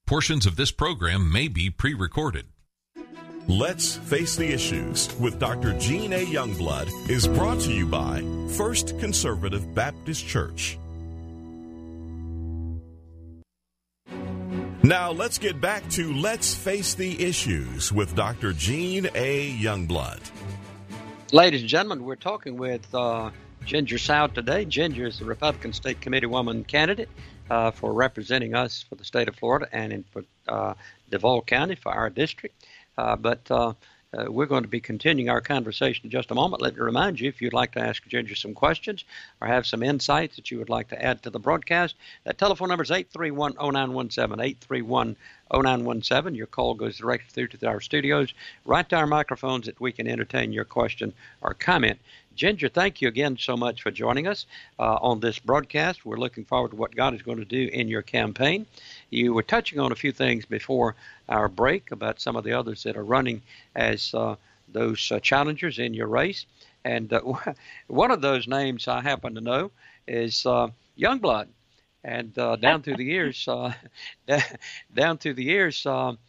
Portions of this program may be pre-recorded. Let's Face the Issues with Dr. Gene A. Youngblood is brought to you by First Conservative Baptist Church. Now let's get back to Let's Face the Issues with Dr. Gene A. Youngblood. Ladies and gentlemen, we're talking with Ginger South today. Ginger is the Republican State Committee woman candidate for representing us for the state of Florida and for Duval County for our district. But we're going to be continuing our conversation in just a moment. Let me remind you, if you'd like to ask Ginger some questions or have some insights that you would like to add to the broadcast, that telephone number is 831-0917, 831-0917. Your call goes directly through to our studios, right to our microphones that we can entertain your question or comment. Ginger, thank you again so much for joining us on this broadcast. We're looking forward to what God is going to do in your campaign. You were touching on a few things before our break about some of the others that are running as those challengers in your race. And one of those names I happen to know is Youngblood. And down through the years,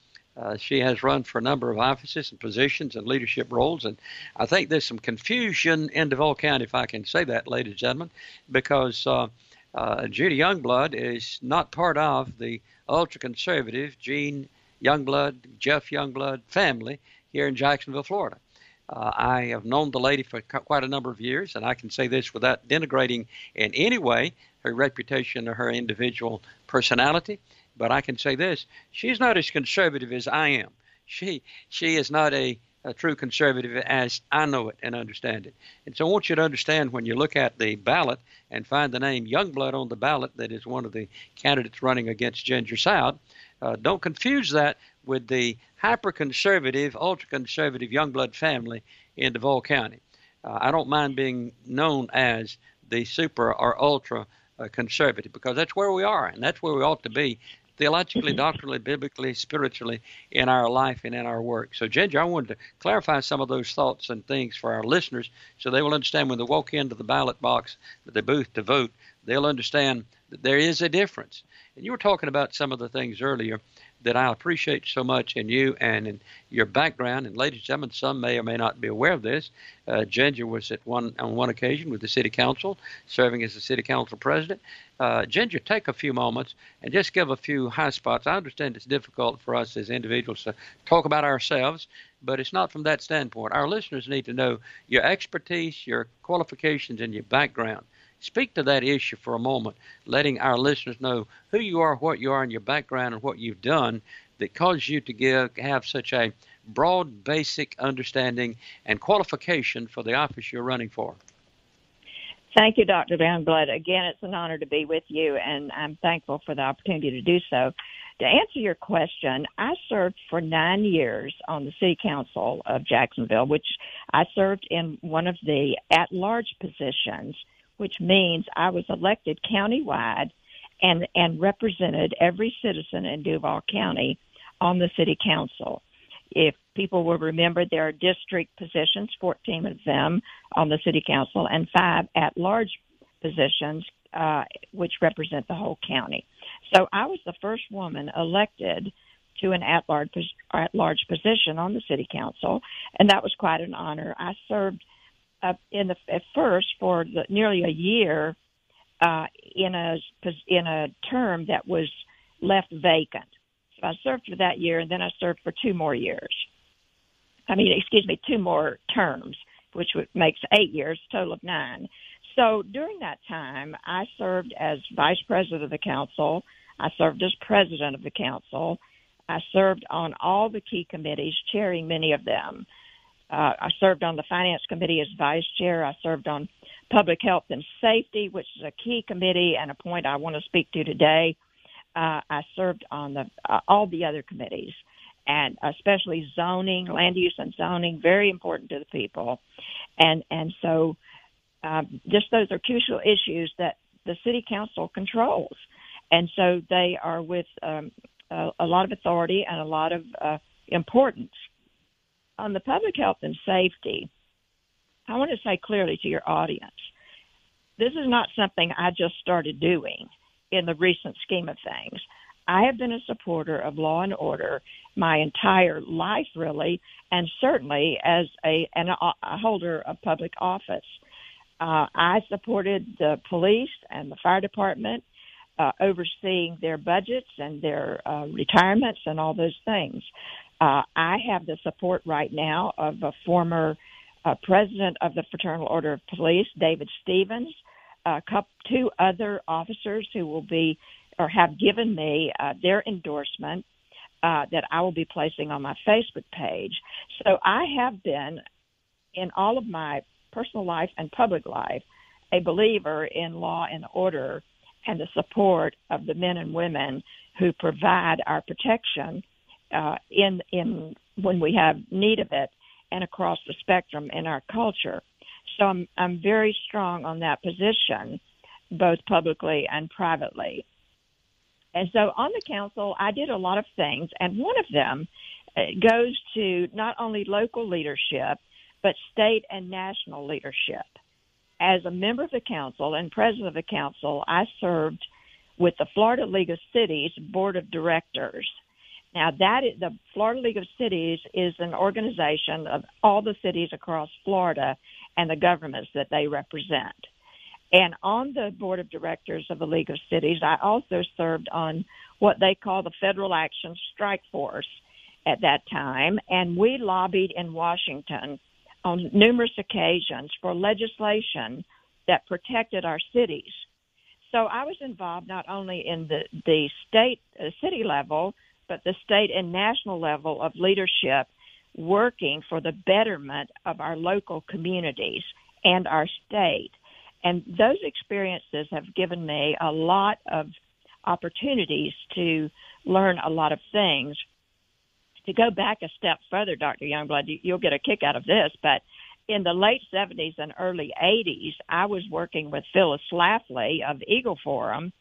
she has run for a number of offices and positions and leadership roles. And I think there's some confusion in Duval County, if I can say that, ladies and gentlemen, because Judy Youngblood is not part of the ultra-conservative Gene Youngblood, Jeff Youngblood family here in Jacksonville, Florida. I have known the lady for quite a number of years, and I can say this without denigrating in any way her reputation or her individual personality. But I can say this, she's not as conservative as I am. She is not a true conservative as I know it and understand it. And so I want you to understand when you look at the ballot and find the name Youngblood on the ballot that is one of the candidates running against Ginger South, don't confuse that with the hyper-conservative, ultra-conservative Youngblood family in Duval County. I don't mind being known as the super or ultra conservative because that's where we are and that's where we ought to be theologically, doctrinally, biblically, spiritually in our life and in our work. So, Ginger, I wanted to clarify some of those thoughts and things for our listeners so they will understand when they walk into the ballot box, the booth to vote, they'll understand that there is a difference. And you were talking about some of the things earlier that I appreciate so much in you and in your background. And ladies and gentlemen, some may or may not be aware of this. Ginger was on one occasion with the city council, serving as the city council president. Ginger, take a few moments and just give a few high spots. I understand it's difficult for us as individuals to talk about ourselves, but it's not from that standpoint. Our listeners need to know your expertise, your qualifications, and your background. Speak to that issue for a moment, letting our listeners know who you are, what you are, and your background, and what you've done that caused you to have such a broad, basic understanding and qualification for the office you're running for. Thank you, Dr. Youngblood. Again, it's an honor to be with you, and I'm thankful for the opportunity to do so. To answer your question, I served for 9 years on the City Council of Jacksonville, which I served in one of the at-large positions, which means I was elected countywide and represented every citizen in Duval County on the City Council. If people will remember, there are district positions, 14 of them on the City Council, and 5 at-large positions, which represent the whole county. So I was the first woman elected to an at-large position on the City Council, and that was quite an honor. I served at first for nearly a year in a term that was left vacant. So I served for that year, and then I served for 2 more years. 2 more terms, which makes 8 years, total of 9. So during that time, I served as vice president of the council. I served as president of the council. I served on all the key committees, chairing many of them. I served on the Finance Committee as vice chair. I served on Public Health and Safety, which is a key committee and a point I want to speak to today. I served on all the other committees, and especially zoning, land use and zoning, very important to the people. And so just those are crucial issues that the City Council controls. And so they are with a lot of authority and a lot of importance. On the public health and safety, I want to say clearly to your audience, this is not something I just started doing in the recent scheme of things. I have been a supporter of law and order my entire life, really, and certainly as a holder of public office. I supported the police and the fire department, overseeing their budgets and their retirements and all those things. I have the support right now of a former president of the Fraternal Order of Police, David Stevens, two other officers who will be or have given me their endorsement that I will be placing on my Facebook page. So I have been, in all of my personal life and public life, a believer in law and order and the support of the men and women who provide our protection in when we have need of it and across the spectrum in our culture. So I'm very strong on that position, both publicly and privately. And so on the council, I did a lot of things, and one of them goes to not only local leadership, but state and national leadership. As a member of the council and president of the council, I served with the Florida League of Cities Board of Directors. Now, the Florida League of Cities is an organization of all the cities across Florida and the governments that they represent. And on the board of directors of the League of Cities, I also served on what they call the Federal Action Strike Force at that time, and we lobbied in Washington on numerous occasions for legislation that protected our cities. So I was involved not only in the state, city level, but the state and national level of leadership working for the betterment of our local communities and our state. And those experiences have given me a lot of opportunities to learn a lot of things. To go back a step further, Dr. Youngblood, you'll get a kick out of this, but in the late 70s and early 80s, I was working with Phyllis Schlafly of Eagle Forum,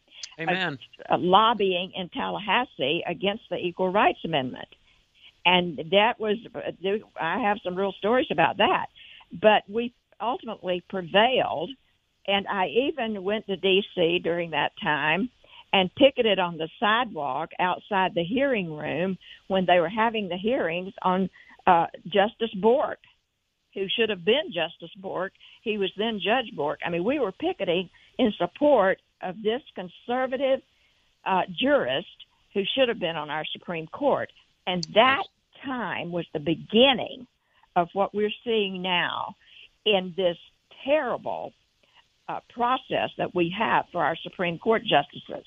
lobbying in Tallahassee against the Equal Rights Amendment. And that was, I have some real stories about that. But we ultimately prevailed, and I even went to D.C. during that time and picketed on the sidewalk outside the hearing room when they were having the hearings on Justice Bork, who should have been Justice Bork. He was then Judge Bork. I mean, we were picketing in support of this conservative jurist who should have been on our Supreme Court. And that time was the beginning of what we're seeing now in this terrible process that we have for our Supreme Court justices.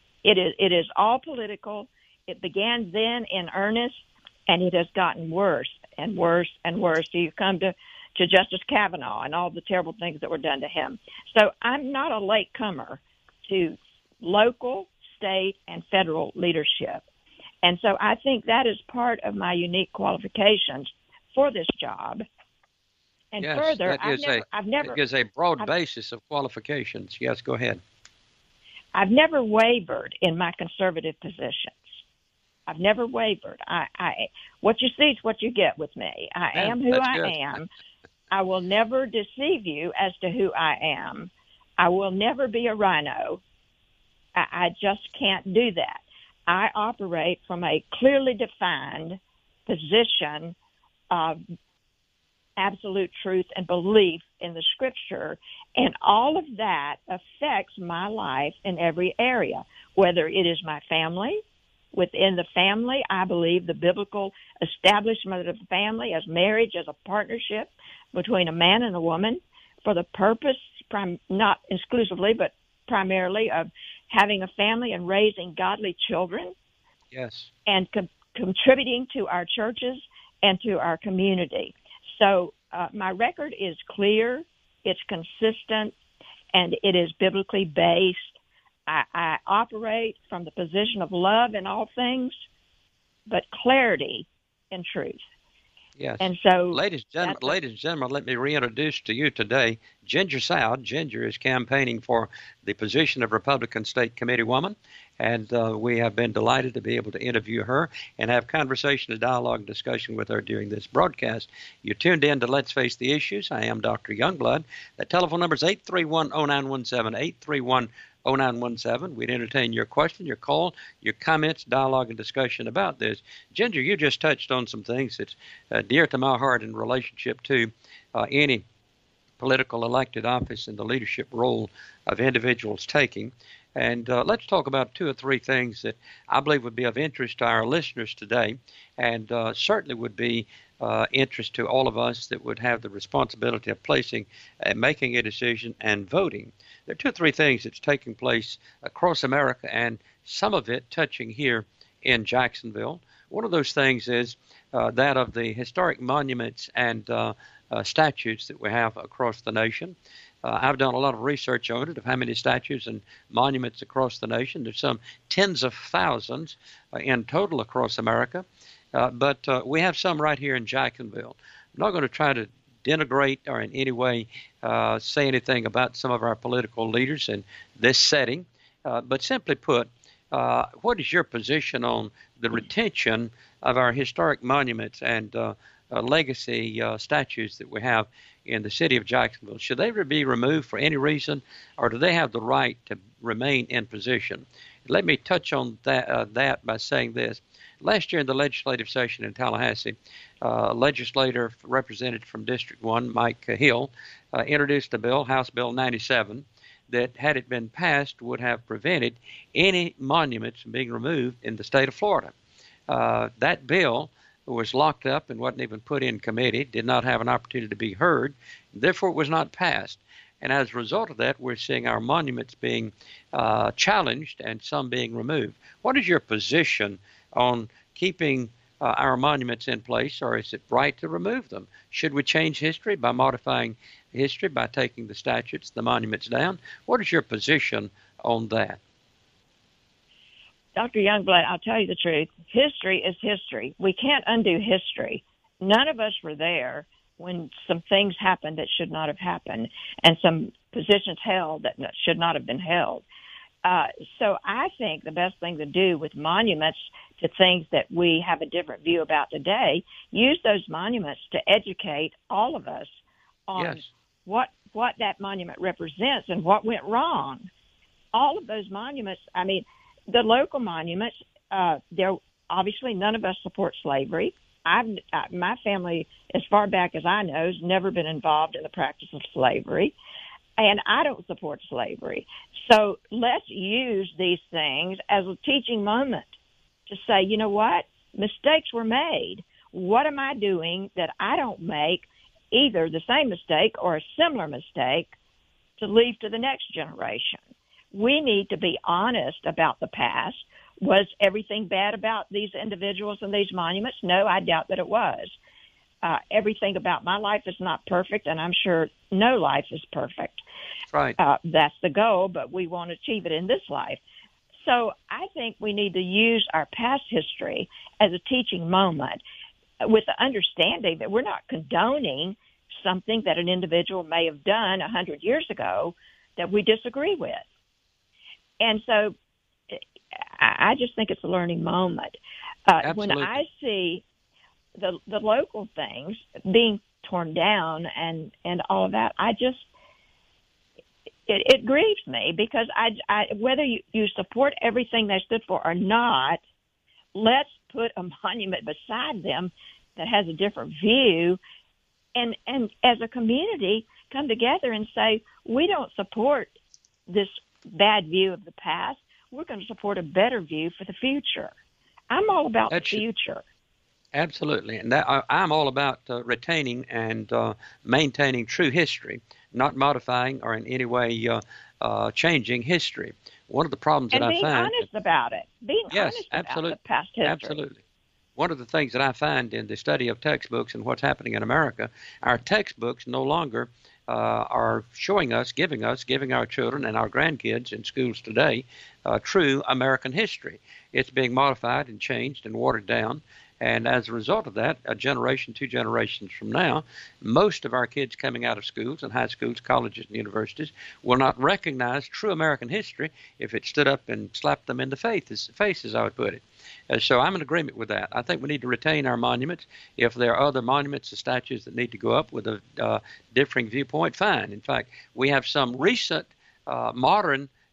It is all political. It began then in earnest, and it has gotten worse and worse and worse. So you come to Justice Kavanaugh and all the terrible things that were done to him. So I'm not a latecomer to local, state, and federal leadership. And so I think that is part of my unique qualifications for this job. And yes, further, it gives a broad basis of qualifications. Yes, go ahead. I've never wavered in my conservative positions. I've never wavered. What you see is what you get with me. I am who I am. I will never deceive you as to who I am. I will never be a rhino. I just can't do that. I operate from a clearly defined position of absolute truth and belief in the Scripture, and all of that affects my life in every area, whether it is my family. Within the family, I believe the biblical establishment of the family as marriage, as a partnership between a man and a woman for the purpose, not exclusively, but primarily of having a family and raising godly children. Yes. And contributing to our churches and to our community. So my record is clear, it's consistent, and it is biblically based. I operate from the position of love in all things, but clarity in truth. Yes. And so, ladies and gentlemen, let me reintroduce to you today Ginger Soud. Ginger is campaigning for the position of Republican State Committee woman, and we have been delighted to be able to interview her and have conversation and dialogue and discussion with her during this broadcast. You tuned in to Let's Face the Issues. I am Dr. Youngblood. The telephone number is 831-0917, 0917. We'd entertain your question, your call, your comments, dialogue, and discussion about this. Ginger, you just touched on some things that's dear to my heart in relationship to any political elected office and the leadership role of individuals taking. And let's talk about 2 or 3 things that I believe would be of interest to our listeners today, and certainly would be interest to all of us that would have the responsibility of making a decision and voting. There are 2 or 3 things that's taking place across America, and some of it touching here in Jacksonville. One of those things is that of the historic monuments and statues that we have across the nation. I've done a lot of research on it, of how many statues and monuments across the nation. There's some tens of thousands in total across America, but we have some right here in Jacksonville. I'm not going to try to denigrate or in any way say anything about some of our political leaders in this setting, but simply put, what is your position on the retention of our historic monuments and legacy statues that we have in the city of Jacksonville? Should they be removed for any reason, or do they have the right to remain in position? Let me touch on that by saying this. Last year in the legislative session in Tallahassee, a legislator represented from District 1, Mike Hill, introduced a bill, House Bill 97, that, had it been passed, would have prevented any monuments from being removed in the state of Florida. That bill was locked up and wasn't even put in committee, did not have an opportunity to be heard, therefore it was not passed. And as a result of that, we're seeing our monuments being challenged and some being removed. What is your position on keeping our monuments in place, or is it right to remove them? Should we change history by modifying history, by taking the statutes, the monuments down? What is your position on that? Dr. Youngblood, I'll tell you the truth. History is history. We can't undo history. None of us were there when some things happened that should not have happened and some positions held that should not have been held. So I think the best thing to do with monuments to things that we have a different view about today, use those monuments to educate all of us on what that monument represents and what went wrong. All of those monuments, I mean, the local monuments, there obviously none of us support slavery. My family, as far back as I know, has never been involved in the practice of slavery, and I don't support slavery. So let's use these things as a teaching moment to say, you know what? Mistakes were made. What am I doing that I don't make either the same mistake or a similar mistake to leave to the next generation? We need to be honest about the past. Was everything bad about these individuals and these monuments? No, I doubt that it was. Everything about my life is not perfect, and I'm sure no life is perfect. Right. That's the goal, but we won't achieve it in this life. So I think we need to use our past history as a teaching moment with the understanding that we're not condoning something that an individual may have done 100 years ago that we disagree with. And so I just think it's a learning moment. When I see the local things being torn down and all of that, it grieves me because I whether you support everything they stood for or not, let's put a monument beside them that has a different view, and as a community come together and say, we don't support this bad view of the past. We're going to support a better view for the future. I'm all about the future. Absolutely. And I'm all about retaining and maintaining true history, not modifying or in any way changing history. One of the problems that I find... And being honest about it. Being honest about the past history. Absolutely. One of the things that I find in the study of textbooks and what's happening in America, our textbooks no longer are showing us, giving our children and our grandkids in schools today true American history. It's being modified and changed and watered down. And as a result of that, a generation, 2 generations from now, most of our kids coming out of schools and high schools, colleges, and universities will not recognize true American history if it stood up and slapped them in the face, as I would put it. So I'm in agreement with that. I think we need to retain our monuments. If there are other monuments or statues that need to go up with a differing viewpoint, fine. In fact, we have some recent modern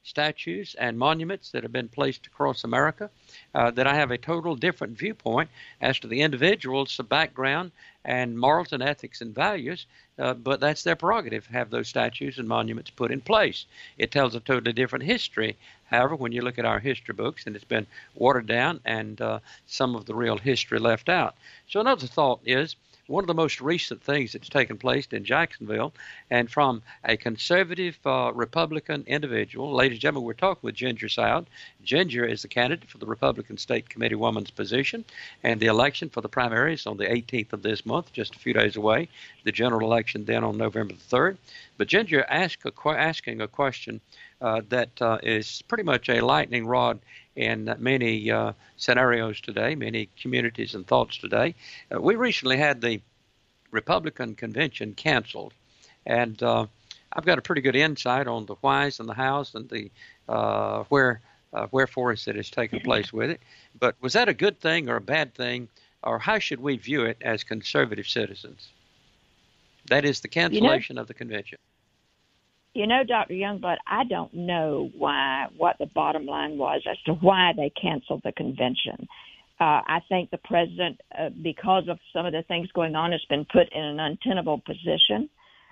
statues and monuments that have been placed across America, that I have a total different viewpoint as to the individual's background and morals and ethics and values, but that's their prerogative, have those statues and monuments put in place. It tells a totally different history. However, when you look at our history books, and it's been watered down and some of the real history left out. So another thought is, one of the most recent things that's taken place in Jacksonville, and from a conservative Republican individual, ladies and gentlemen, we're talking with Ginger Soud. Ginger is the candidate for the Republican State Committee woman's position, and the election for the primaries on the 18th of this month, just a few days away, the general election then on November the 3rd. But Ginger asking a question that is pretty much a lightning rod in many scenarios today, many communities and thoughts today. We recently had the Republican convention canceled, and I've got a pretty good insight on the whys and the hows and the wherefores that has taken place with it. But was that a good thing or a bad thing, or how should we view it as conservative citizens? That is the cancellation of the convention. You know, Dr. Youngblood, I don't know what the bottom line was as to why they canceled the convention. I think the president, because of some of the things going on, has been put in an untenable position.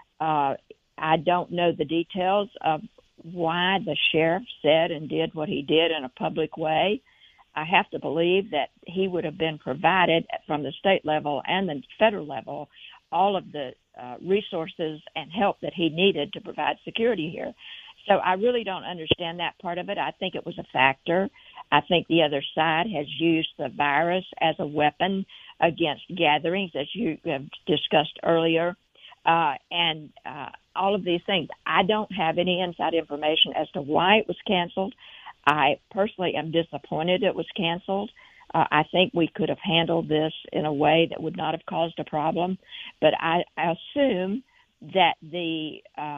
I don't know the details of why the sheriff said and did what he did in a public way. I have to believe that he would have been provided from the state level and the federal level all of the resources and help that he needed to provide security here. So I really don't understand that part of it. I think it was a factor. I think the other side has used the virus as a weapon against gatherings, as you have discussed earlier, and all of these things. I don't have any inside information as to why it was canceled. I personally am disappointed it was canceled. I think we could have handled this in a way that would not have caused a problem, but I assume that the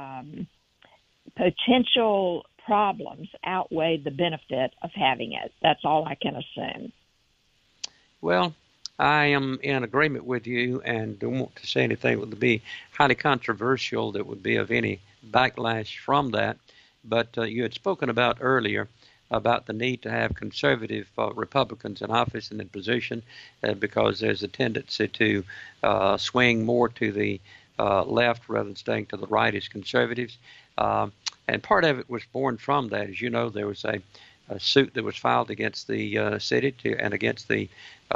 potential problems outweigh the benefit of having it. That's all I can assume. Well, I am in agreement with you and don't want to say anything that would be highly controversial that would be of any backlash from that. But you had spoken about earlier about the need to have conservative Republicans in office and in position because there's a tendency to swing more to the left rather than staying to the right as conservatives. And part of it was born from that. As you know, there was a suit that was filed against the city and against the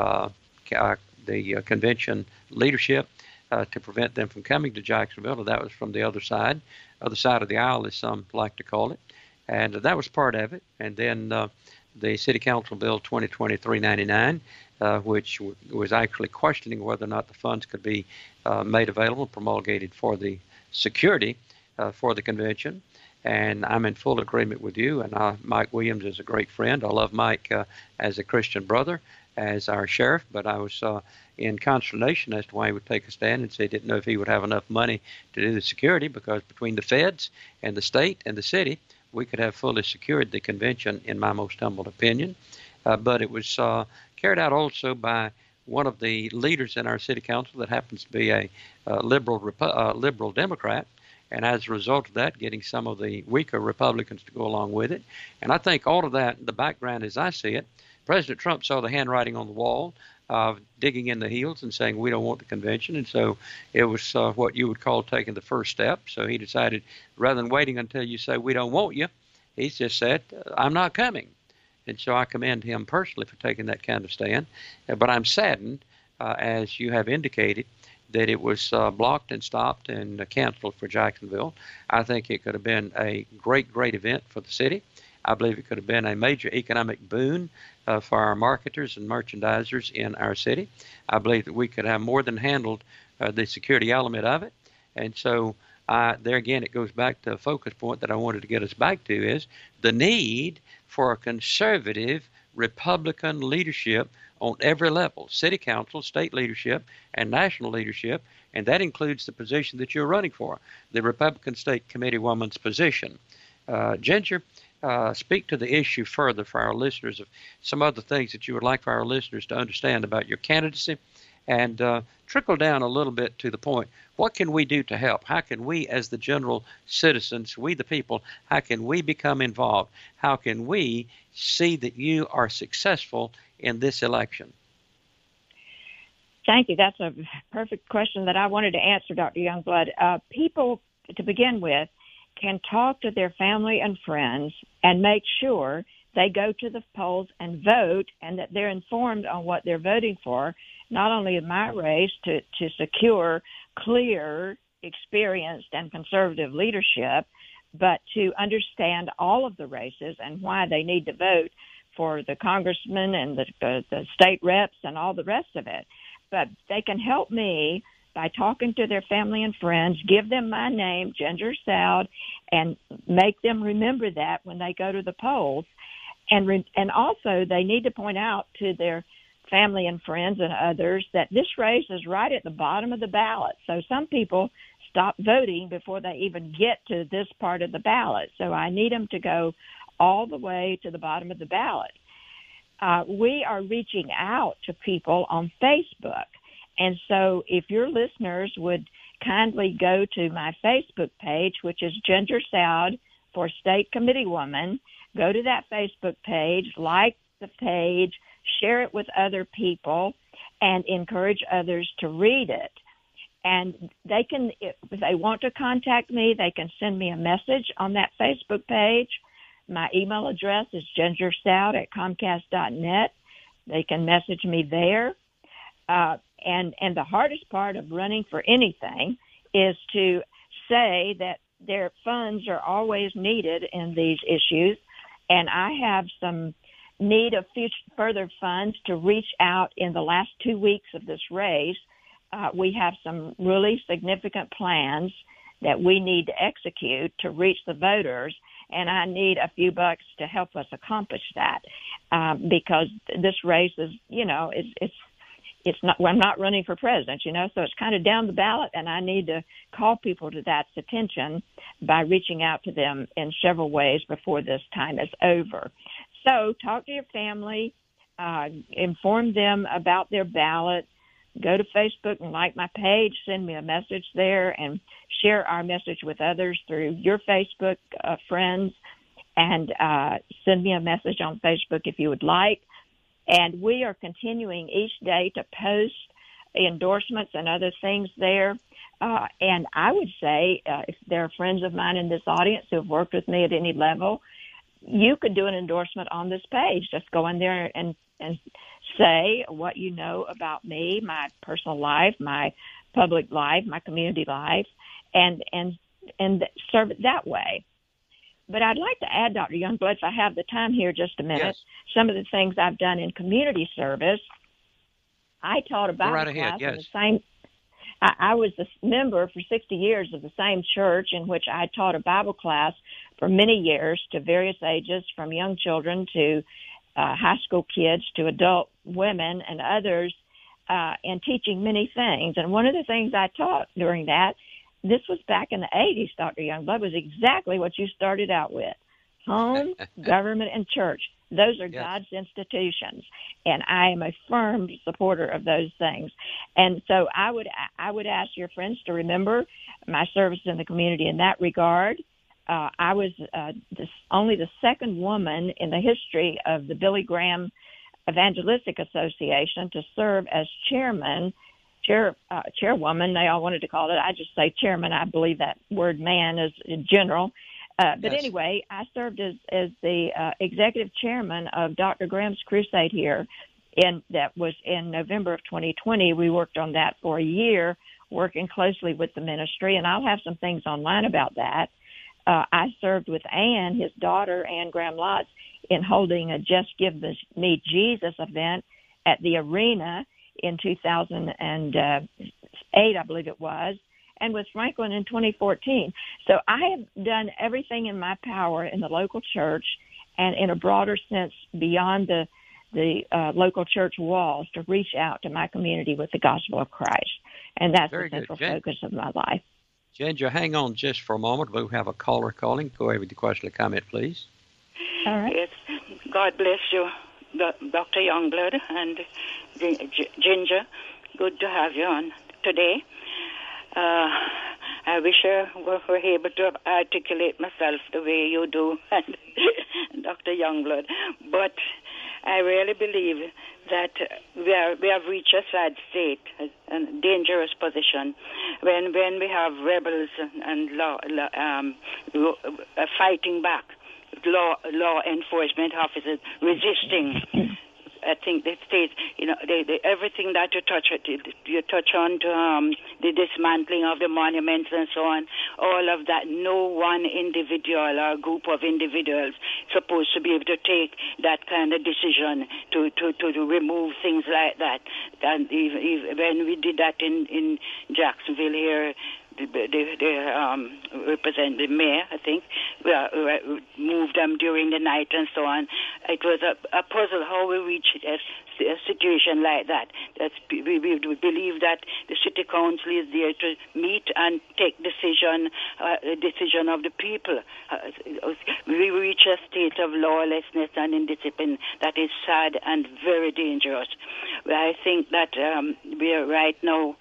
convention leadership to prevent them from coming to Jacksonville. And that was from the other side of the aisle, as some like to call it. And that was part of it. And then the City Council Bill 2020-399, which was actually questioning whether or not the funds could be made available, promulgated for the security for the convention. And I'm in full agreement with you. And Mike Williams is a great friend. I love Mike as a Christian brother, as our sheriff. But I was in consternation as to why he would take a stand and say he didn't know if he would have enough money to do the security, because between the feds and the state and the city, we could have fully secured the convention, in my most humble opinion. But it was carried out also by one of the leaders in our city council that happens to be a liberal Democrat, and as a result of that, getting some of the weaker Republicans to go along with it. And I think all of that, the background as I see it, President Trump saw the handwriting on the wall, digging in the heels and saying we don't want the convention. And so it was what you would call taking the first step. So he decided, rather than waiting until you say we don't want you, he just said, I'm not coming. And so I commend him personally for taking that kind of stand. But I'm saddened, as you have indicated, that it was blocked and stopped and canceled for Jacksonville. I think it could have been a great, great event for the city. I believe it could have been a major economic boon for our marketers and merchandisers in our city. I believe that we could have more than handled the security element of it. And so there again, it goes back to a focus point that I wanted to get us back to, is the need for a conservative Republican leadership on every level, city council, state leadership, and national leadership, and that includes the position that you're running for, the Republican State Committee woman's position. Ginger, speak to the issue further for our listeners of some other things that you would like for our listeners to understand about your candidacy and trickle down a little bit to the point. What can we do to help? How can we, as the general citizens, we the people, how can we become involved? How can we see that you are successful in this election? Thank you. That's a perfect question that I wanted to answer, Dr. Youngblood. People, to begin with, can talk to their family and friends and make sure they go to the polls and vote, and that they're informed on what they're voting for, not only in my race to secure clear, experienced, and conservative leadership, but to understand all of the races and why they need to vote for the congressmen and the state reps and all the rest of it. But they can help me by talking to their family and friends, give them my name, Ginger Soud, and make them remember that when they go to the polls. And also they need to point out to their family and friends and others that this race is right at the bottom of the ballot. So some people stop voting before they even get to this part of the ballot. So I need them to go all the way to the bottom of the ballot. We are reaching out to people on Facebook. And so if your listeners would kindly go to my Facebook page, which is Ginger Soud for State Committee Woman, go to that Facebook page, like the page, share it with other people, and encourage others to read it. And they can, if they want to contact me, they can send me a message on that Facebook page. My email address is gingersoud@comcast.net. They can message me there. And the hardest part of running for anything is to say that their funds are always needed in these issues. And I have some need of further funds to reach out in the last 2 weeks of this race. We have some really significant plans that we need to execute to reach the voters, and I need a few bucks to help us accomplish that, because this race is, it's not. Well, I'm not running for president, so it's kind of down the ballot, and I need to call people to that attention by reaching out to them in several ways before this time is over. So talk to your family, inform them about their ballot, go to Facebook and like my page, send me a message there, and share our message with others through your Facebook friends, and send me a message on Facebook if you would like. And we are continuing each day to post endorsements and other things there. And I would say, if there are friends of mine in this audience who have worked with me at any level, you could do an endorsement on this page. Just go in there and say what you know about me, my personal life, my public life, my community life, and serve it that way. But I'd like to add, Dr. Youngblood, if I have the time here just a minute, yes, some of the things I've done in community service. I taught a Bible class in the same. I was a member for 60 years of the same church in which I taught a Bible class for many years to various ages, from young children to high school kids to adult women and others, and teaching many things. And one of the things I taught during that, this was back in the 80s, Dr. Youngblood, was exactly what you started out with: home, government, and church. Those are yes, God's institutions, and I am a firm supporter of those things. And so I would ask your friends to remember my service in the community in that regard. I was only the second woman in the history of the Billy Graham Evangelistic Association to serve as chairwoman. They all wanted to call it. I just say chairman. I believe that word man is in general. But yes, anyway, I served as the executive chairman of Dr. Graham's crusade here, and that was in November of 2020. We worked on that for a year, working closely with the ministry, and I'll have some things online about that. I served with Ann, his daughter, Ann Graham Lotz, in holding a Just Give Me Jesus event at the arena in 2008, I believe it was, and with Franklin in 2014. So I have done everything in my power in the local church and in a broader sense beyond the local church walls to reach out to my community with the gospel of Christ. And that's the central focus of my life. Ginger, hang on just for a moment. We'll have a caller calling. Go ahead with the question or comment, please. All right. Yes. God bless you, Dr. Youngblood and Ginger. good to have you on today. I wish I were able to articulate myself the way you do, Dr. Youngblood. But I really believe that we have reached a sad state, a dangerous position, when we have rebels and fighting back, law enforcement officers resisting. I think the state, everything that you touch on to the dismantling of the monuments and so on, all of that. No one individual or group of individuals supposed to be able to take that kind of decision to remove things like that. And when we did that in Jacksonville here, the representative mayor, I think, moved them during the night and so on. It was a puzzle how we reached a situation like that. We believe that the city council is there to meet and take decision of the people. We reach a state of lawlessness and indiscipline that is sad and very dangerous. I think that we are right now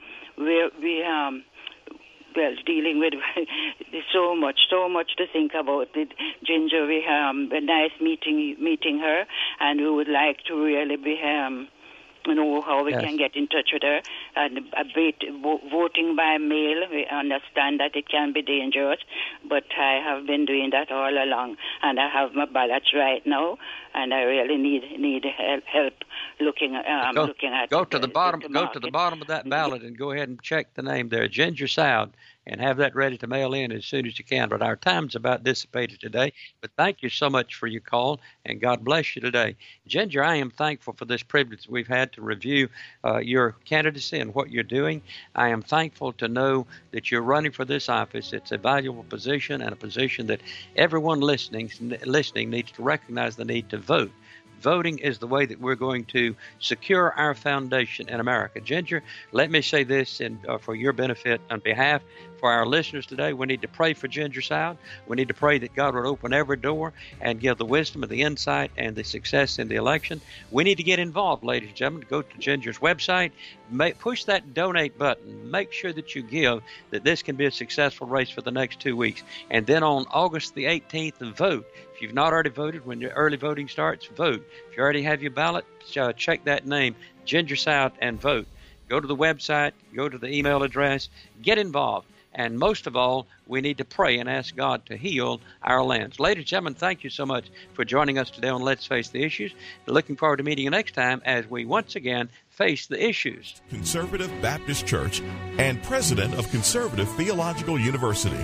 dealing with so much to think about. Ginger, we a nice meeting her, and we would like to really be know how we can get in touch with her. And voting by mail, we understand that it can be dangerous, but I have been doing that all along, and I have my ballots right now, and I really need help looking at. Go to the bottom of that ballot and go ahead and check the name there, Ginger Soud, and have that ready to mail in as soon as you can. But our time's about dissipated today. But thank you so much for your call, and God bless you today. Ginger, I am thankful for this privilege we've had to review your candidacy and what you're doing. I am thankful to know that you're running for this office. It's a valuable position, and a position that everyone listening needs to recognize the need to vote. Voting is the way that we're going to secure our foundation in America. Ginger, let me say this for your benefit on behalf for our listeners today. We need to pray for Ginger Soud. We need to pray that God would open every door and give the wisdom and the insight and the success in the election. We need to get involved, ladies and gentlemen. Go to Ginger's website, push that donate button, make sure that you give, that this can be a successful race for the next 2 weeks. And then on August the 18th, vote. If you've not already voted, when your early voting starts, vote. If you already have your ballot, check that name, Ginger Soud, and vote. Go to the website, go to the email address, get involved. And most of all, we need to pray and ask God to heal our lands. Ladies and gentlemen, thank you so much for joining us today on Let's Face the Issues. Looking forward to meeting you next time as we once again face the issues. Conservative Baptist Church and president of Conservative Theological University,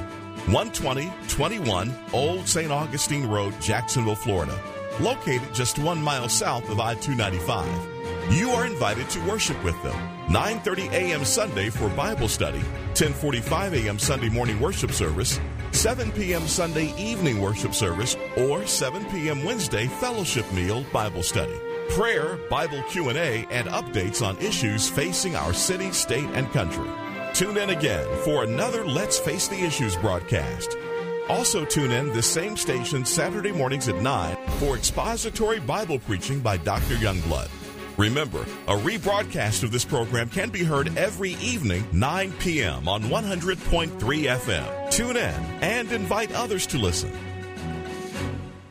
12021 Old St. Augustine Road, Jacksonville, Florida. Located just 1 mile south of I-295. You are invited to worship with them. 9:30 a.m. Sunday for Bible study, 10:45 a.m. Sunday morning worship service, 7 p.m. Sunday evening worship service, or 7 p.m. Wednesday fellowship meal Bible study. Prayer, Bible Q&A, and updates on issues facing our city, state, and country. Tune in again for another Let's Face the Issues broadcast. Also tune in this same station Saturday mornings at 9 for expository Bible preaching by Dr. Youngblood. Remember, a rebroadcast of this program can be heard every evening, 9 p.m. on 100.3 FM. Tune in and invite others to listen.